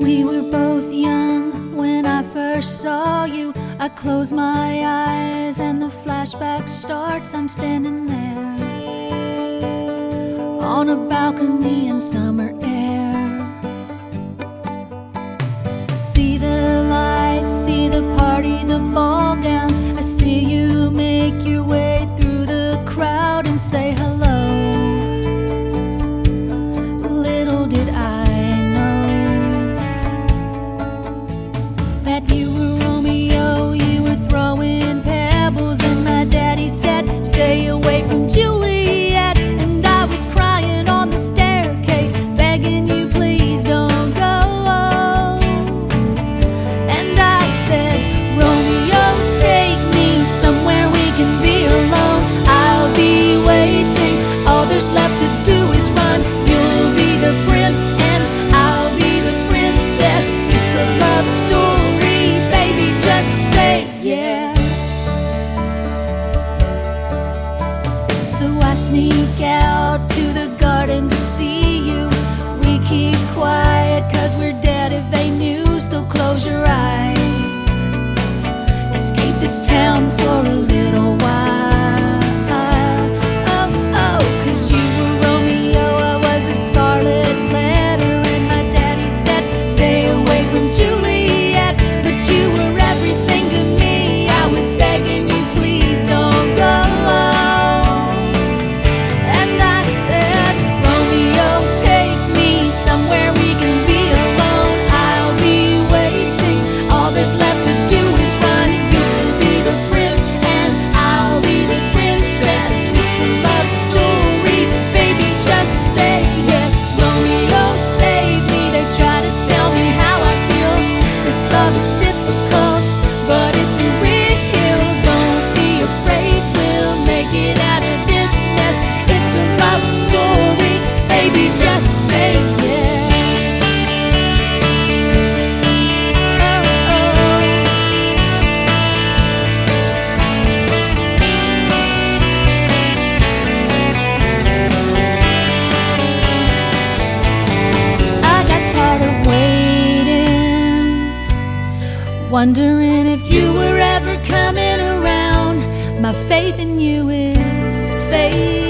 We were both young when I first saw you. I close my eyes and the flashback starts. I'm standing there on a balcony in summer air. See the lights, see the party, the ball gowns. I see you make your way through the crowd and say hello. Little did I know that you were Romeo. You were throwing pebbles and my daddy said, stay away from Juliet. And I was crying on the staircase, begging you please don't go. And I said, Romeo, take me somewhere we can be alone. I'll be waiting, all there's left to do is run. You'll be the prince and I'll be the princess. It's a love story, baby, just say yes. So I sneak out to the garden to see you. We keep quiet cause we're dead if they knew. So close your eyes, escape this town for a little while. Oh, oh, cause you were Romeo, I was a scarlet letter. And my daddy said, stay away from Juliet. But you were everything to me, I was begging you please don't go. And I said, Romeo, take me somewhere we can be alone. I'll be waiting, all there's left to do is run. You'll be the prince and I'll be the princess. It's a love story, baby, just say yes. Romeo, save me, they try to tell me how I feel. This love is difficult, but it's real. Don't be afraid, we'll make it out of this mess. It's a love story, baby, just say yes. Oh, oh. I got tired of waiting, wondering if you were ever coming around. My faith in you is fading.